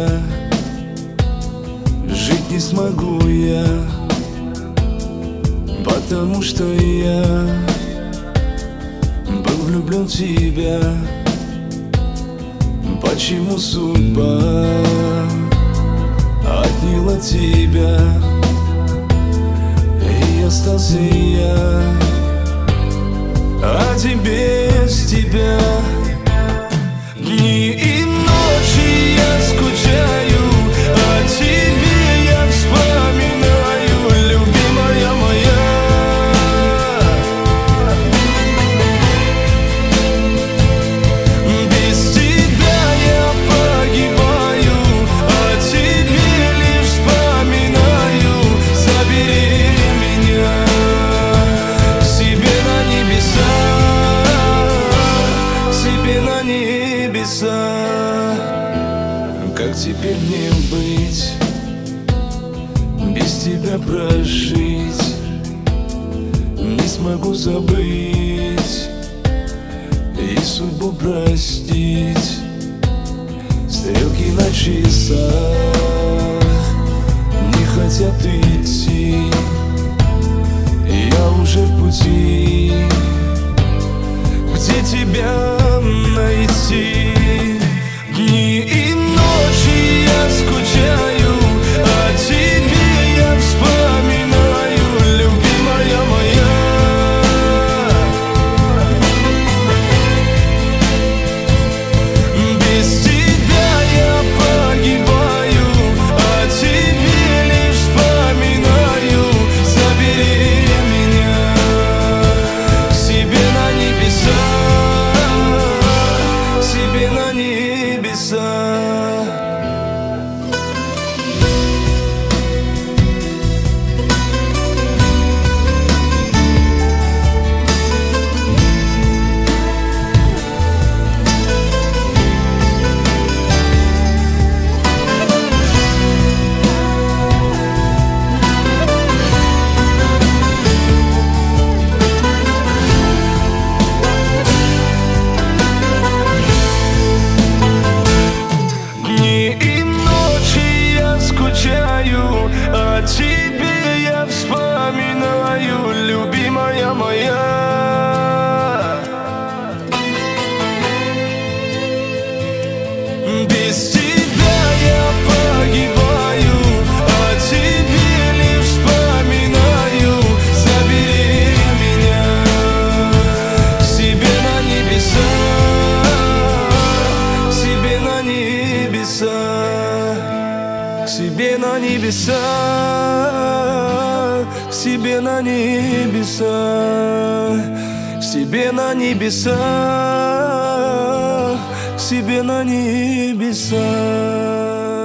тебя жить не смогу я, потому что я был влюблен в тебя. Почему судьба отняла тебя, и остался я один без тебя? Дни и ночи я скучаю, о тебе я вспоминаю, любимая моя. Без тебя я погибаю, о тебе лишь вспоминаю. Забери меня к себе на небеса, к себе на небеса. Как теперь мне быть, без тебя прожить? Не смогу забыть и судьбу простить. Стрелки на часах не хотят идти, я уже в пути. Где тебя найти? Дни и ночи я скучаю, о тебе я вспоминаю, любимая моя. Без тебя я погибаю, о тебе лишь вспоминаю. Забери меня к себе на небеса, к себе на небеса. О тебе я вспоминаю, любимая моя. Без тебя я погибаю, о тебе лишь вспоминаю. Забери меня к себе на небеса, к себе на небеса. К себе на небеса, к себе на небеса, к себе на небеса, к себе на небеса.